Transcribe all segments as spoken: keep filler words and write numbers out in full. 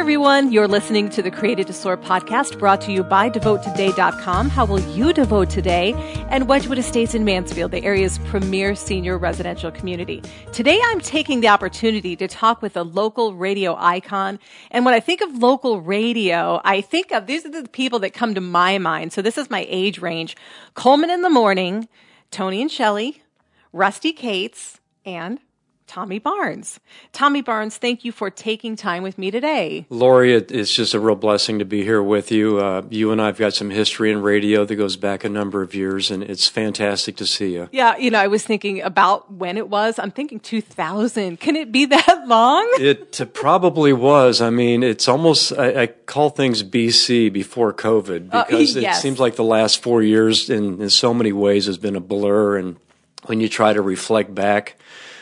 everyone. You're listening to the Created to Soar podcast, brought to you by devote today dot com. How will you devote today? And Wedgwood Estates in Mansfield, the area's premier senior residential community. Today, I'm taking the opportunity to talk with a local radio icon. And when I think of local radio, I think of, these are the people that come to my mind. So this is my age range. Coleman in the Morning, Tony and Shelley, Rusty Cates, and Tommy Barnes. Tommy Barnes, thank you for taking time with me today. Lori, it, it's just a real blessing to be here with you. Uh, you and I have got some history in radio that goes back a number of years, and it's fantastic to see you. Yeah, you know, I was thinking about when it was. I'm thinking two thousand. Can it be that long? It uh, probably was. I mean, it's almost, I, I call things B C, before COVID, because uh, yes. It seems like the last four years in, in so many ways has been a blur, and when you try to reflect back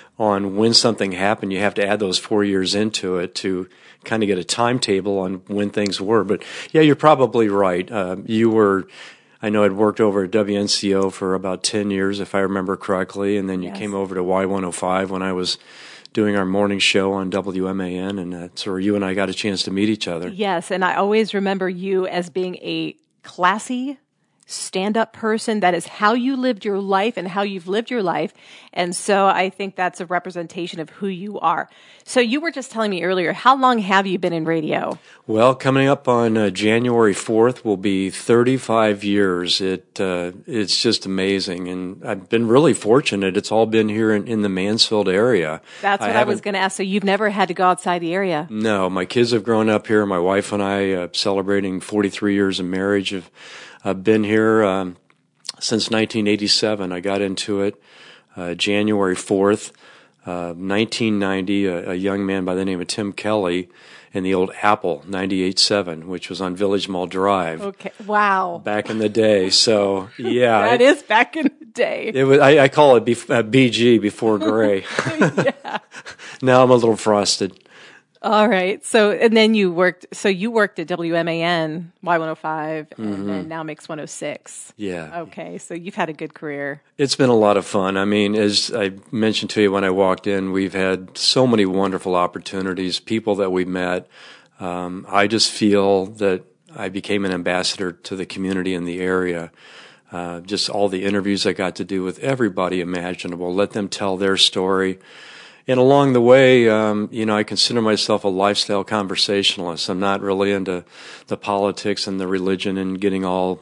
on when something happened, you have to add those four years into it to kind of get a timetable on when things were. But yeah, you're probably right. Uh, you were, I know I'd worked over at W N C O for about ten years, if I remember correctly, and then you yes. came over to Y one oh five when I was doing our morning show on W M A N, and that's where you and I got a chance to meet each other. Yes, and I always remember you as being a classy, stand-up person. That is how you lived your life and how you've lived your life. And so I think that's a representation of who you are. So you were just telling me earlier, how long have you been in radio? Well, coming up on uh, January fourth will be thirty-five years. It uh, It's just amazing. And I've been really fortunate. It's all been here in, in the Mansfield area. That's what I, I was going to ask. So you've never had to go outside the area? No, my kids have grown up here. My wife and I, uh, celebrating forty-three years of marriage, have I've been here um, since nineteen eighty-seven. I got into it uh, January fourth, uh, nineteen ninety. A, a young man by the name of Tim Kelly in the old Apple ninety-eight point seven, which was on Village Mall Drive. Okay, wow. Back in the day. So yeah, that it, is back in the day. It was. I, I call it B, uh, B G, before gray. Yeah. Now I'm a little frosted. All right. So, and then you worked, so you worked at W M A N, Y one oh five, and mm-hmm. then now Mix one oh six. Yeah. Okay. So you've had a good career. It's been a lot of fun. I mean, as I mentioned to you when I walked in, we've had so many wonderful opportunities, people that we met. Um, I just feel that I became an ambassador to the community in the area. Uh, just all the interviews I got to do with everybody imaginable, let them tell their story. And along the way, um, you know, I consider myself a lifestyle conversationalist. I'm not really into the politics and the religion and getting all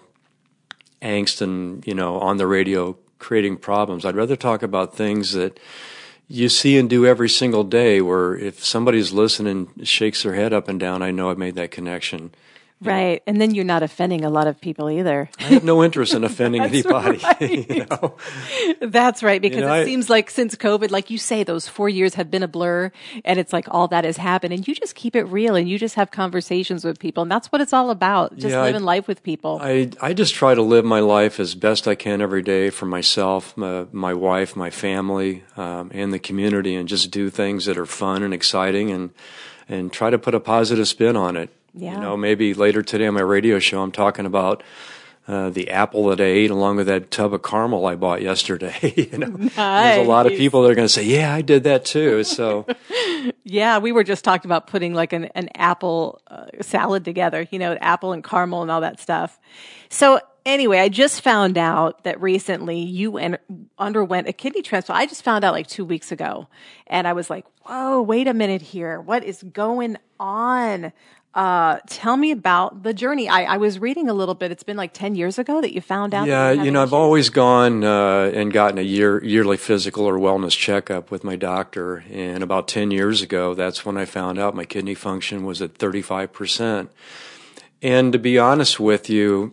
angst and, you know, on the radio creating problems. I'd rather talk about things that you see and do every single day, where if somebody's listening, shakes their head up and down, I know I've made that connection. Right. And then you're not offending a lot of people either. I have no interest in offending anybody. Right. You know? That's right. Because you know, it I, seems like since COVID, like you say, those four years have been a blur, and it's like all that has happened, and you just keep it real and you just have conversations with people. And that's what it's all about. Just yeah, living I, life with people. I, I just try to live my life as best I can every day for myself, my, my wife, my family, um, and the community, and just do things that are fun and exciting, and, and try to put a positive spin on it. Yeah. You know, maybe later today on my radio show, I'm talking about uh, the apple that I ate along with that tub of caramel I bought yesterday. You know, nice. There's a lot of people that are going to say, yeah, I did that too. So, yeah, we were just talking about putting like an, an apple uh, salad together, you know, apple and caramel and all that stuff. So anyway, I just found out that recently you en- underwent a kidney transplant. I just found out like two weeks ago. And I was like, whoa, wait a minute here. What is going on? Uh, tell me about the journey. I, I was reading a little bit. It's been like ten years ago that you found out. Yeah, you, you know, issues. I've always gone uh, and gotten a year yearly physical or wellness checkup with my doctor. And about ten years ago, that's when I found out my kidney function was at thirty-five percent. And to be honest with you,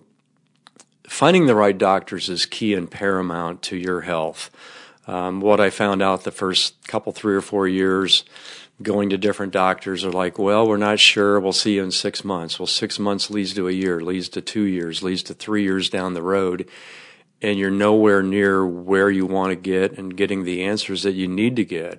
finding the right doctors is key and paramount to your health. Um, what I found out the first couple, three or four years, going to different doctors are like, well, we're not sure. We'll see you in six months. Well, six months leads to a year, leads to two years, leads to three years down the road. And you're nowhere near where you want to get and getting the answers that you need to get.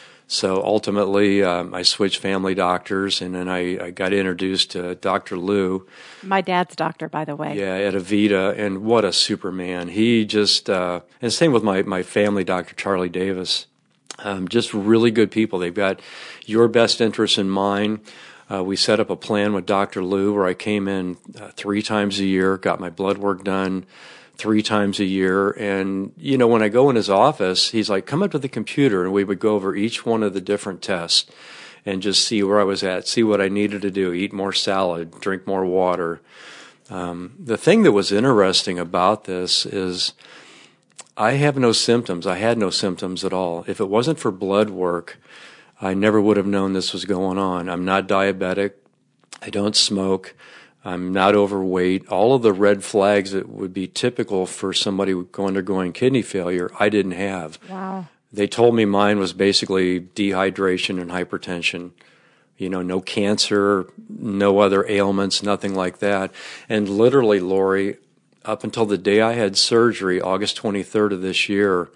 So ultimately, um, I switched family doctors, and then I, I got introduced to Doctor Lou. My dad's doctor, by the way. Yeah, at Avita, and what a Superman. He just, uh, and same with my, my family doctor, Charlie Davis. Um, just really good people. They've got your best interests in mind. Uh, we set up a plan with Doctor Lou where I came in uh, three times a year, got my blood work done three times a year. And, you know, when I go in his office, he's like, come up to the computer, and we would go over each one of the different tests and just see where I was at, see what I needed to do, eat more salad, drink more water. Um, the thing that was interesting about this is I have no symptoms. I had no symptoms at all. If it wasn't for blood work, I never would have known this was going on. I'm not diabetic. I don't smoke. I'm not overweight. All of the red flags that would be typical for somebody undergoing kidney failure, I didn't have. Wow. They told me mine was basically dehydration and hypertension. You know, no cancer, no other ailments, nothing like that. And literally, Lori, up until the day I had surgery, August twenty-third of this year,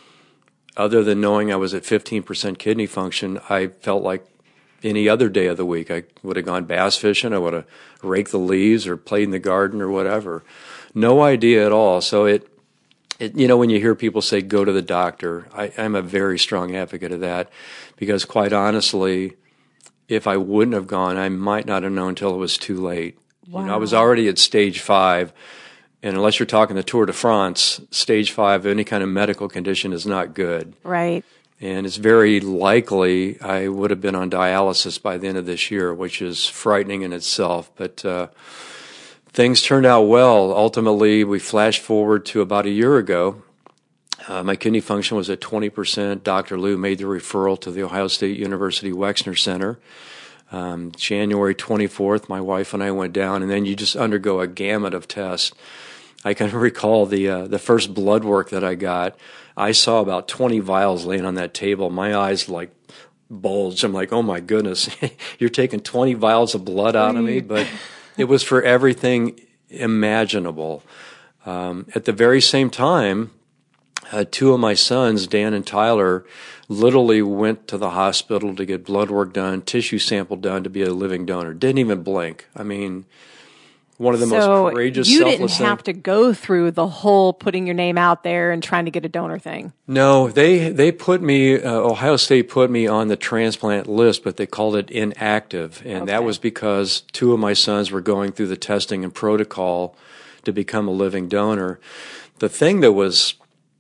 other than knowing I was at fifteen percent kidney function, I felt like any other day of the week. I would have gone bass fishing, I would have raked the leaves or played in the garden or whatever. No idea at all. So it, it you know, when you hear people say, go to the doctor, I, I'm a very strong advocate of that, because quite honestly, if I wouldn't have gone, I might not have known until it was too late. Wow. You know, I was already at stage five. And unless you're talking the Tour de France, stage five, any kind of medical condition is not good. Right. And it's very likely I would have been on dialysis by the end of this year, which is frightening in itself. But uh, things turned out well. Ultimately, we flashed forward to about a year ago. Uh, my kidney function was at twenty percent. Doctor Lou made the referral to the Ohio State University Wexner Center. Um, January twenty-fourth, my wife and I went down, and then you just undergo a gamut of tests. I can recall the uh, the first blood work that I got. I saw about twenty vials laying on that table. My eyes like bulged. I'm like, oh my goodness, you're taking twenty vials of blood out of me? But it was for everything imaginable. Um, at the very same time, uh, two of my sons, Dan and Tyler, literally went to the hospital to get blood work done, tissue sample done to be a living donor. Didn't even blink. I mean, one of the so most courageous, you selfless didn't have thing. to go through the whole putting your name out there and trying to get a donor thing. No, they they put me, uh, Ohio State put me on the transplant list, but they called it inactive. And okay. That was because two of my sons were going through the testing and protocol to become a living donor. The thing that was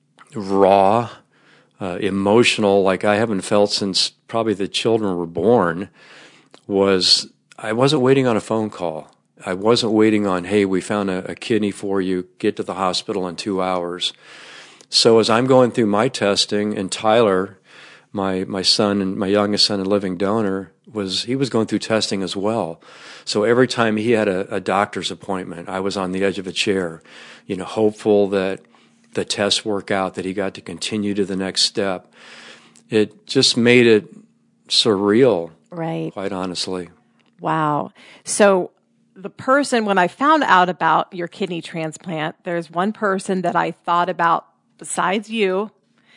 raw, uh, emotional, like I haven't felt since probably the children were born, was I wasn't waiting on a phone call. I wasn't waiting on, hey, we found a, a kidney for you, get to the hospital in two hours. So as I'm going through my testing, and Tyler, my my son and my youngest son and living donor, was he was going through testing as well. So every time he had a, a doctor's appointment, I was on the edge of a chair, you know, hopeful that the tests work out, that he got to continue to the next step. It just made it surreal, right? Quite honestly. Wow. So the person, when I found out about your kidney transplant, there's one person that I thought about besides you.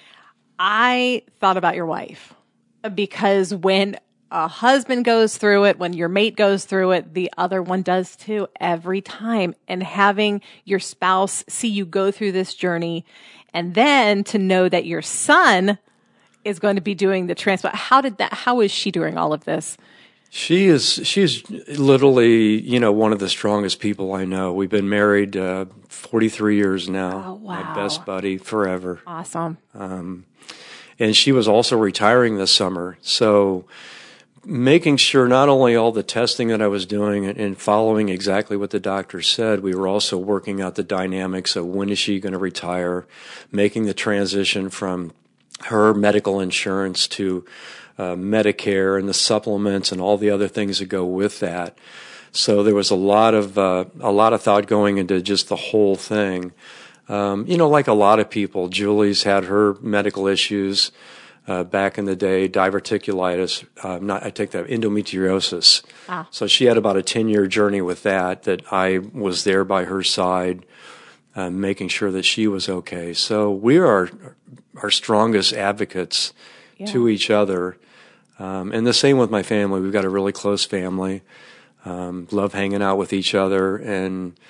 I thought about your wife, because when a husband goes through it, when your mate goes through it, the other one does too, every time. And having your spouse see you go through this journey, and then to know that your son is going to be doing the transplant. How did that, how is she doing all of this? She is, she's literally, you know, one of the strongest people I know. We've been married uh, forty-three years now. Oh, wow. My best buddy forever. Awesome. Um, and she was also retiring this summer. So making sure not only all the testing that I was doing and, and following exactly what the doctor said, we were also working out the dynamics of when is she going to retire, making the transition from her medical insurance to Uh, Medicare and the supplements and all the other things that go with that. So there was a lot of uh, a lot of thought going into just the whole thing. Um, you know, like a lot of people, Julie's had her medical issues uh, back in the day, diverticulitis. Uh, not I take that endometriosis. Ah. So she had about a ten-year journey with that. That I was there by her side, uh, making sure that she was okay. So we are our strongest advocates yeah. to each other. Um, and the same with my family. We've got a really close family. Um, love hanging out with each other. And,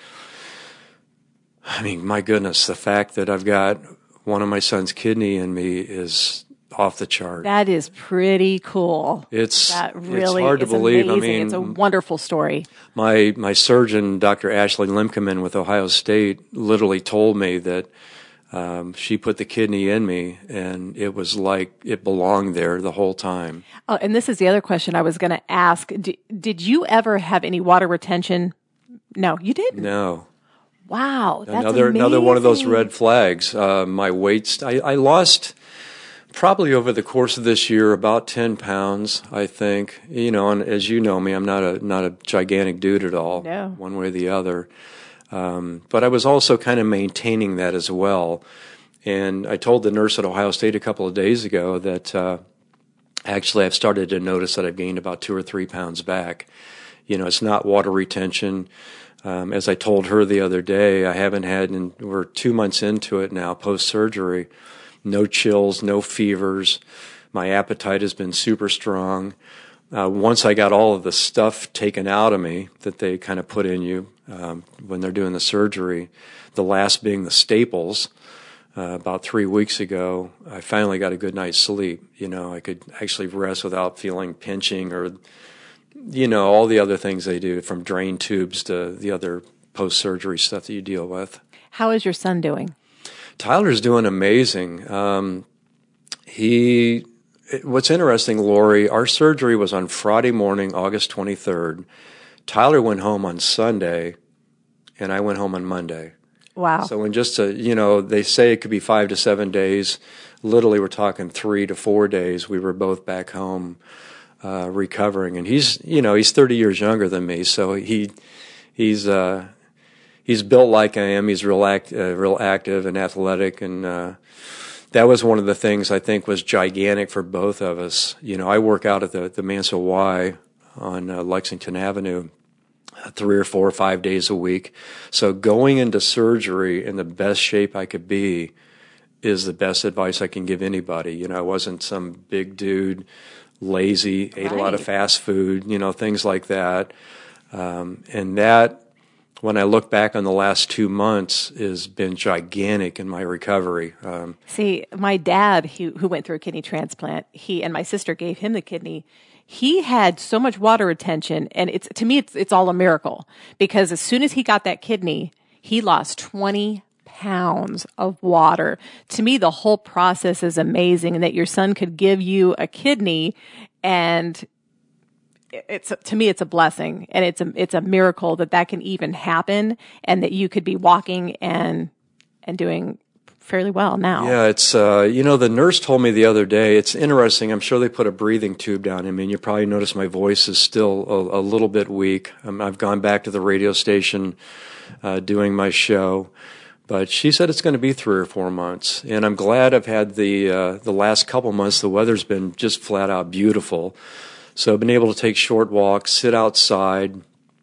I mean, my goodness, the fact that I've got one of my son's kidney in me is off the chart. That is pretty cool. It's that really it's hard to is believe. Amazing. I mean, it's a wonderful story. My my surgeon, Doctor Ashley Limkeman with Ohio State, literally told me that um, she put the kidney in me, and it was like it belonged there the whole time. Oh, and this is the other question I was going to ask. D- did you ever have any water retention? No, you didn't. No. Wow, that's another amazing. another one of those red flags. Uh, my weight, st- I, I lost. Probably over the course of this year, about ten pounds, I think. You know, and as you know me, I'm not a not a gigantic dude at all, no. one way or the other. Um, but I was also kind of maintaining that as well. And I told the nurse at Ohio State a couple of days ago that uh, actually I've started to notice that I've gained about two or three pounds back. You know, it's not water retention. Um, as I told her the other day, I haven't had, and we're two months into it now, post-surgery. No chills, no fevers. My appetite has been super strong. Uh, once I got all of the stuff taken out of me that they kind of put in you um, when they're doing the surgery, the last being the staples, uh, about three weeks ago, I finally got a good night's sleep. You know, I could actually rest without feeling pinching or, you know, all the other things they do, from drain tubes to the other post-surgery stuff that you deal with. How is your son doing? Tyler's doing amazing. Um, he, what's interesting, Lori, our surgery was on Friday morning, August twenty-third. Tyler went home on Sunday, and I went home on Monday. Wow. So in just a, you know, they say it could be five to seven days. Literally, we're talking three to four days. We were both back home uh, recovering. And he's, you know, he's thirty years younger than me, so he, he's, uh, He's built like I am. He's real act, uh, real active and athletic, and uh, that was one of the things I think was gigantic for both of us. You know, I work out at the the Mansell Y on uh, Lexington Avenue uh, three or four or five days a week. So going into surgery in the best shape I could be is the best advice I can give anybody. You know, I wasn't some big dude, lazy, ate right. a lot of fast food, you know, things like that, um, and that. When I look back on the last two months, has been gigantic in my recovery. Um, See, my dad, he, who went through a kidney transplant, he and my sister gave him the kidney. He had so much water retention, and it's to me, it's it's all a miracle, because as soon as he got that kidney, he lost twenty pounds of water. To me, the whole process is amazing, and that your son could give you a kidney, and it's, to me, it's a blessing, and it's a, it's a miracle that that can even happen, and that you could be walking and, and doing fairly well now. Yeah, it's, uh, you know, the nurse told me the other day, it's interesting. I'm sure they put a breathing tube down in me, and you probably notice my voice is still a, a little bit weak. Um, I've gone back to the radio station, uh, doing my show, but she said it's going to be three or four months. And I'm glad I've had the, uh, the last couple months, the weather's been just flat out beautiful. So I've been able to take short walks, sit outside.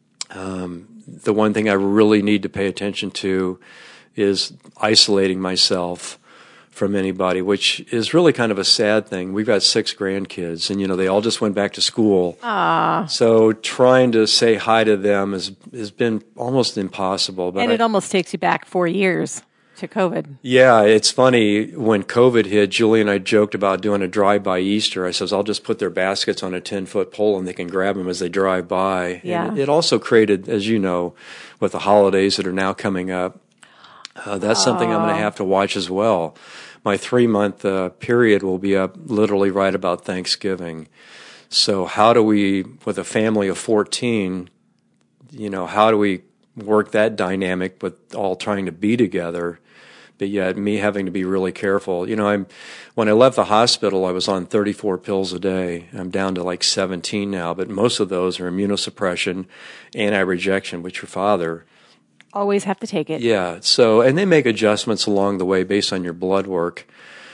Um, the one thing I really need to pay attention to is isolating myself from anybody, which is really kind of a sad thing. We've got six grandkids, and, you know, they all just went back to school. Ah. So trying to say hi to them has, has been almost impossible. But and it I, almost takes you back four years. To COVID. Yeah, it's funny. When COVID hit, Julie and I joked about doing a drive-by Easter. I says, I'll just put their baskets on a ten-foot pole and they can grab them as they drive by. Yeah. And it also created, as you know, with the holidays that are now coming up, uh, that's oh. something I'm going to have to watch as well. My three-month uh, period will be up literally right about Thanksgiving. So how do we, with a family of fourteen, you know, how do we work that dynamic with all trying to be together? But yet me having to be really careful. You know, I'm when I left the hospital, I was on thirty-four pills a day. I'm down to like seventeen now, but most of those are immunosuppression, anti-rejection, which your father. Always have to take it. Yeah. So, and they make adjustments along the way based on your blood work.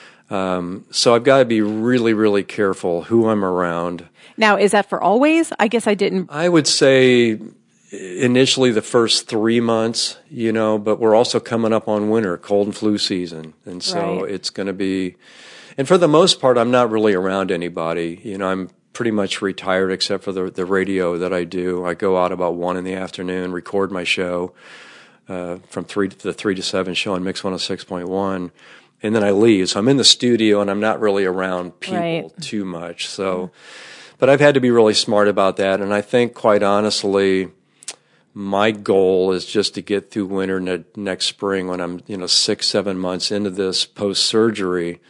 Um, so I've got to be really, really careful who I'm around. Now, is that for always? I guess I didn't. I would say initially the first three months, you know, but we're also coming up on winter, cold and flu season. And so right. it's going to be, and for the most part, I'm not really around anybody. You know, I'm pretty much retired except for the the radio that I do. I go out about one in the afternoon, record my show, uh, from three to the three to seven show on Mix one oh six point one. and then I leave. So I'm in the studio and I'm not really around people Right. too much. So, but I've had to be really smart about that. And I think, quite honestly, my goal is just to get through winter ne- next spring when I'm, you know, six, seven months into this post-surgery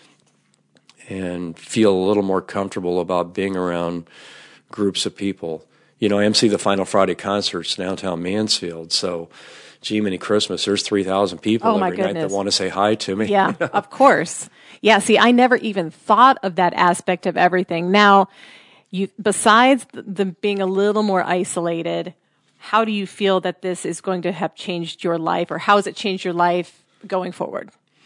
and feel a little more comfortable about being around groups of people. You know, I M C the Final Friday concerts downtown Mansfield. So, gee, many Christmas, there's three thousand people Oh, my every night that goodness. want to say hi to me. Yeah, of course. Yeah, see, I never even thought of that aspect of everything. Now, you besides the, the being a little more isolated, how do you feel that this is going to have changed your life, or how has it changed your life going forward?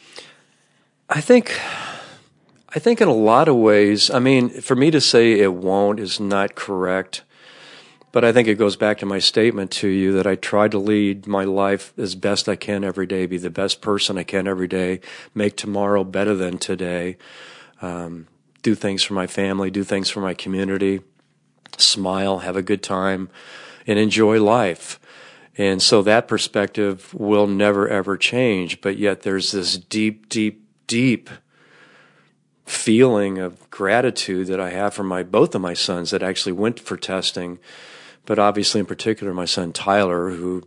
I think, I think in a lot of ways, I mean, for me to say it won't is not correct. But I think it goes back to my statement to you that I try to lead my life as best I can every day, be the best person I can every day, make tomorrow better than today, um, do things for my family, do things for my community, smile, have a good time, and enjoy life. And so that perspective will never, ever change. But yet there's this deep, deep, deep feeling of gratitude that I have for my both of my sons that actually went for testing. But obviously, in particular, my son Tyler, who,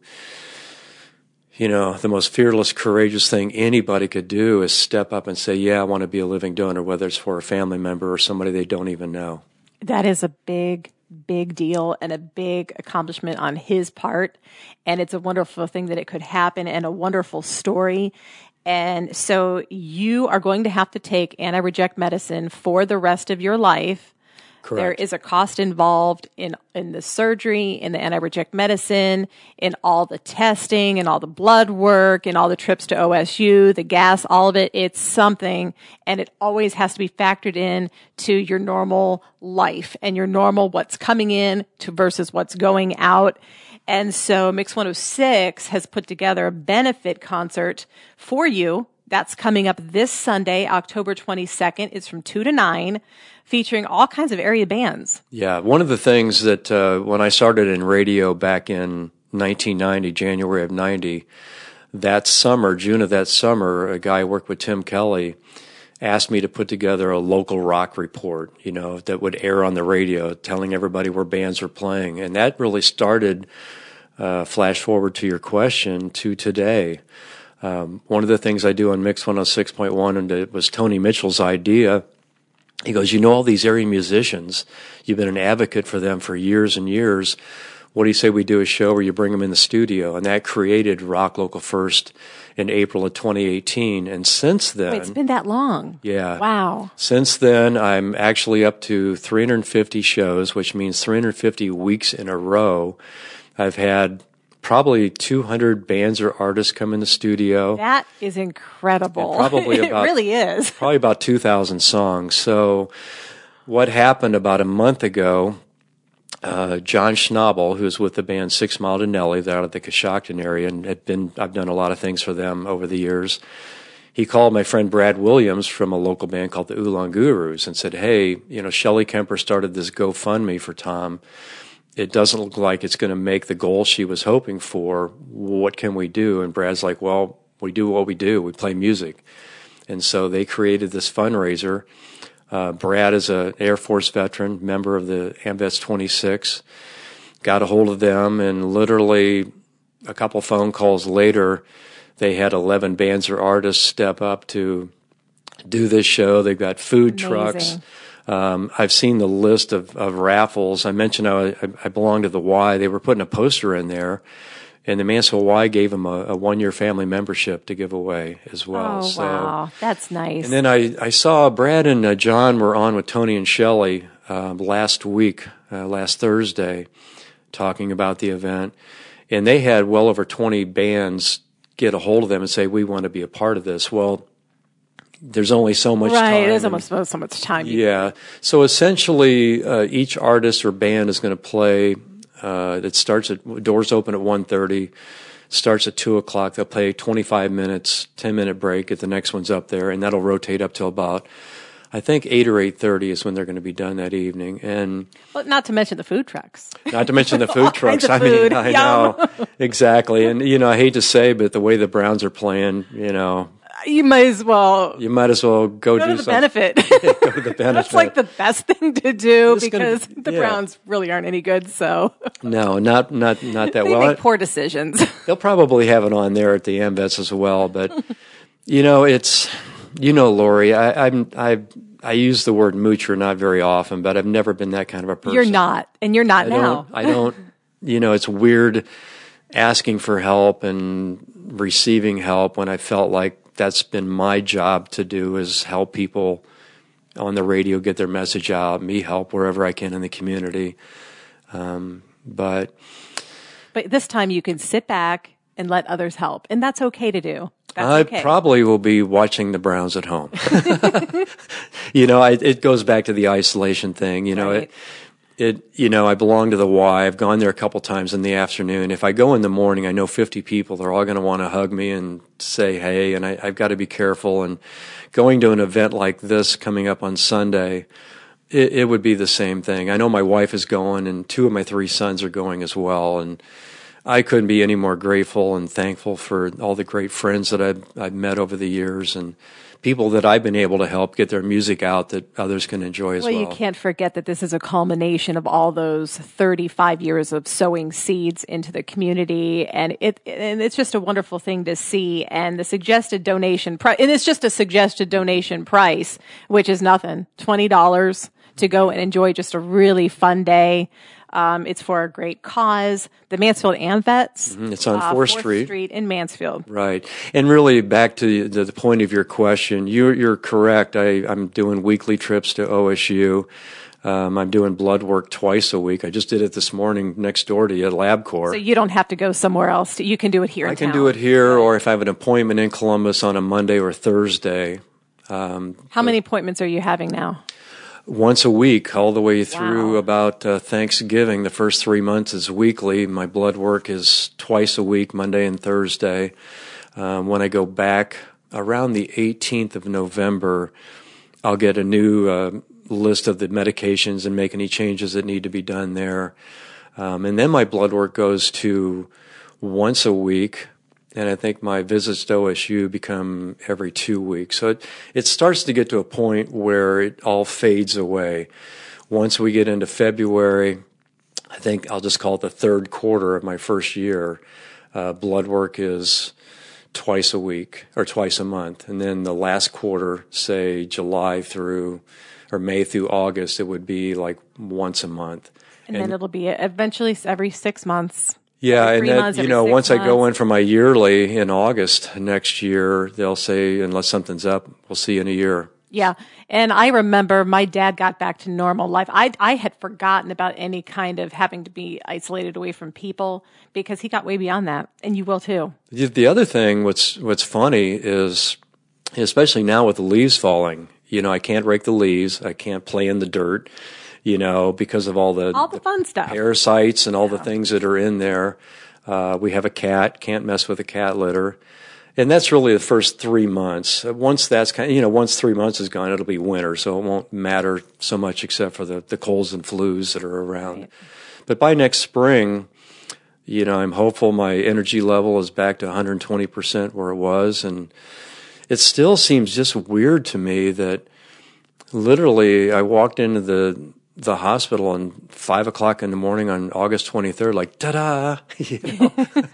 you know, the most fearless, courageous thing anybody could do is step up and say, yeah, I want to be a living donor, whether it's for a family member or somebody they don't even know. That is a big, big deal and a big accomplishment on his part. And it's a wonderful thing that it could happen and a wonderful story. And so you are going to have to take anti-reject medicine for the rest of your life. Correct. There is a cost involved in, in the surgery, in the anti-reject medicine, in all the testing, and all the blood work, and all the trips to O S U, the gas, all of it. It's something, and it always has to be factored in to your normal life and your normal what's coming in to versus what's going out. And so Mix one oh six has put together a benefit concert for you. That's coming up this Sunday, October twenty-second. It's from two to nine, featuring all kinds of area bands. Yeah, one of the things that uh, when I started in radio back in nineteen ninety, January of ninety, that summer, June of that summer, a guy who worked with Tim Kelly asked me to put together a local rock report, you know, that would air on the radio, telling everybody where bands were playing. And that really started, uh, flash forward to your question, to today. Um, one of the things I do on Mix one oh six point one, and it was Tony Mitchell's idea. He goes, you know, all these area musicians, you've been an advocate for them for years and years. What do you say we do a show where you bring them in the studio? And that created Rock Local First in April of twenty eighteen. And since then... Wait, it's been that long. Yeah. Wow. Since then, I'm actually up to three hundred fifty shows, which means three hundred fifty weeks in a row. I've had probably two hundred bands or artists come in the studio. That is incredible. And probably about, it really is. Probably about two thousand songs. So what happened about a month ago, uh, John Schnabel, who's with the band Six Mile to Nelly, they're out of the Coshocton area, and had been, I've done a lot of things for them over the years. He called my friend Brad Williams from a local band called the Oolong Gurus and said, hey, you know, Shelley Kemper started this GoFundMe for Tom. It doesn't look like it's going to make the goal she was hoping for. What can we do? And Brad's like, well, we do what we do. We play music. And so they created this fundraiser. Uh, Brad is an Air Force veteran, member of the AMVETS twenty-six. Got a hold of them, and literally a couple phone calls later, they had eleven bands or artists step up to do this show. They've got food Amazing. trucks. Um, I've seen the list of, of raffles. I mentioned I, I belong to the Y. They were putting a poster in there, and the Mansfield Y gave them a, a one-year family membership to give away as well. Oh, so, wow. That's nice. And then I, I saw Brad and uh, John were on with Tony and Shelley uh, last week, uh, last Thursday, talking about the event. And they had well over twenty bands get a hold of them and say, we want to be a part of this. Well, there's only so much right, time. Right, there's almost so much time. Yeah. So essentially, uh, each artist or band is going to play. Uh, it starts at, doors open at one thirty, starts at two o'clock. They'll play twenty-five minutes, ten minute break if the next one's up there, and that'll rotate up till about, I think, eight or eight thirty is when they're going to be done that evening. And well, not to mention the food trucks. Not to mention the food All trucks. kinds of I food. mean, I Yum. know. Exactly. And, you know, I hate to say, but the way the Browns are playing, you know, You might as well. You might as well go, go do to the something. benefit. Go to the benefit. That's like the best thing to do It's because gonna, the yeah. Browns really aren't any good. So no, not not not that they well. make poor decisions. They'll probably have it on there at the AmVets as well. But you know, it's you know, Lori, I, I'm I I use the word moocher not very often, but I've never been that kind of a person. You're not, and you're not I now. Don't, I don't. You know, it's weird asking for help and receiving help when I felt like that's been my job to do is help people on the radio get their message out, me help wherever I can in the community. Um, but but this time you can sit back and let others help, and that's okay to do. That's I okay. probably will be watching the Browns at home. you know, I, it goes back to the isolation thing. You know, Right. it, it, you know, I belong to the Y. I've gone there a couple times in the afternoon. If I go in the morning, I know fifty people. They're all going to want to hug me and say hey, and I, I've got to be careful. And going to an event like this coming up on Sunday, it, it would be the same thing. I know my wife is going, and two of my three sons are going as well. And I couldn't be any more grateful and thankful for all the great friends that I've, I've met over the years and people that I've been able to help get their music out that others can enjoy as well. Well, you can't forget that this is a culmination of all those thirty-five years of sowing seeds into the community, and it and it's just a wonderful thing to see. And the suggested donation price, and it's just a suggested donation price, which is nothing, twenty dollars to go and enjoy just a really fun day. Um, it's for a great cause. The Mansfield AmVets. Mm-hmm. It's on uh, fourth fourth Street. Street in Mansfield. Right. And really back to the, the point of your question, you're, you're correct. I, I'm doing weekly trips to O S U. Um, I'm doing blood work twice a week. I just did it this morning next door to you at LabCorp. So you don't have to go somewhere else. To, you can do it here in I can town. do it here, or if I have an appointment in Columbus on a Monday or Thursday. Um, How many appointments are you having now? Once a week, all the way through Wow. about uh, Thanksgiving. The first three months is weekly. My blood work is twice a week, Monday and Thursday. Um, when I go back around the eighteenth of November, I'll get a new uh, list of the medications and make any changes that need to be done there. Um, and then my blood work goes to once a week. And I think my visits to O S U become every two weeks. So it, it starts to get to a point where it all fades away. Once we get into February, I think I'll just call it the third quarter of my first year, uh, blood work is twice a week or twice a month. And then the last quarter, say July through or May through August, it would be like once a month. And, And- then it'll be eventually every six months. Yeah, Every and three that, months, you every know, six once I go months. in for my yearly in August next year, they'll say, unless something's up, we'll see you in a year. Yeah. And I remember my dad got back to normal life. I, I had forgotten about any kind of having to be isolated away from people because he got way beyond that. And you will too. The the other thing, what's what's funny is, especially now with the leaves falling, you know, I can't rake the leaves. I can't play in the dirt, you know, because of all the, All the fun stuff. parasites and all the things that are in there. Uh, we have a cat, can't mess with a cat litter. And that's really the first three months. Once that's kind of, you know, once three months is gone, it'll be winter, so it won't matter so much except for the, the colds and flus that are around. Right. But by next spring, you know, I'm hopeful my energy level is back to one hundred twenty percent where it was. And it still seems just weird to me that literally I walked into the the hospital on five o'clock in the morning on August twenty-third, like, ta-da, you know.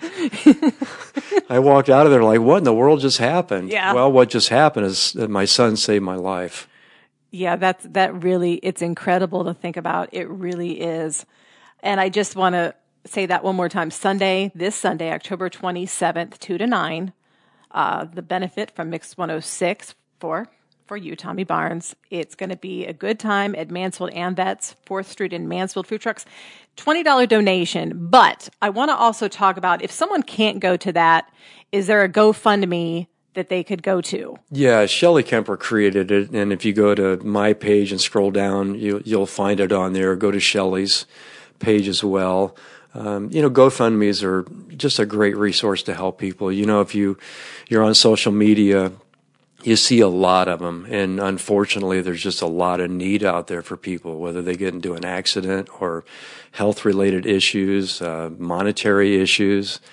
I walked out of there like, what in the world just happened? Yeah. Well, what just happened is that my son saved my life. Yeah, that's, that really, it's incredible to think about. It really is. And I just want to say that one more time. Sunday, this Sunday, October twenty-seventh, two to nine, uh, the benefit from Mix one oh six for for you, Tommy Barnes. It's going to be a good time at Mansfield AmVets, fourth Street in Mansfield Food Trucks. twenty dollars donation. But I want to also talk about if someone can't go to that, is there a GoFundMe that they could go to? Yeah, Shelley Kemper created it, and if you go to my page and scroll down, you, you'll find it on there. Go to Shelley's page as well. Um, you know, GoFundMe's are just a great resource to help people. You know, if you, you're on social media, you see a lot of them, and unfortunately, there's just a lot of need out there for people, whether they get into an accident or health-related issues, uh, monetary issues.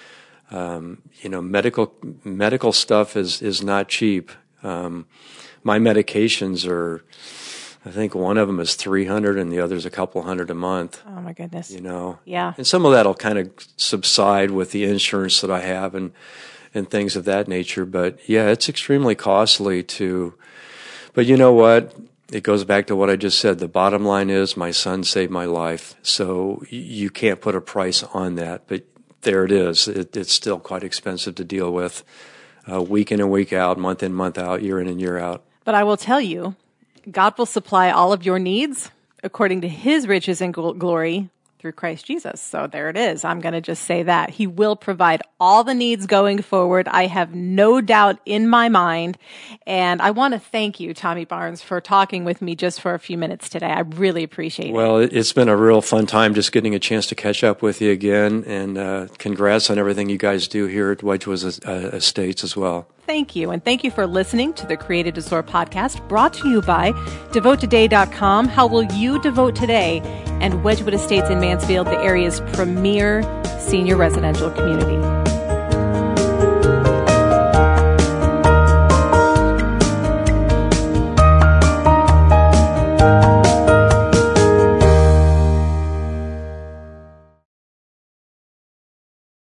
Um, you know, medical medical stuff is is not cheap. Um, my medications are, I think one of them is three hundred and the other's a couple hundred a month. Oh my goodness. You know. Yeah. And some of that'll kind of subside with the insurance that I have and and things of that nature. But yeah, it's extremely costly to. But you know what? It goes back to what I just said. The bottom line is my son saved my life. So you can't put a price on that. But there it is. It, it's still quite expensive to deal with, uh, week in and week out, month in, month out, year in and year out. But I will tell you, God will supply all of your needs according to his riches and gl- glory through Christ Jesus. So there it is. I'm going to just say that. He will provide all the needs going forward. I have no doubt in my mind. And I want to thank you, Tommy Barnes, for talking with me just for a few minutes today. I really appreciate well, it. Well, it's been a real fun time just getting a chance to catch up with you again. And uh, congrats on everything you guys do here at Wedgewood Estates as well. Thank you. And thank you for listening to the Created to Soar podcast, brought to you by devote today dot com. How will you devote today? And Wedgewood Estates in Mansfield, the area's premier senior residential community.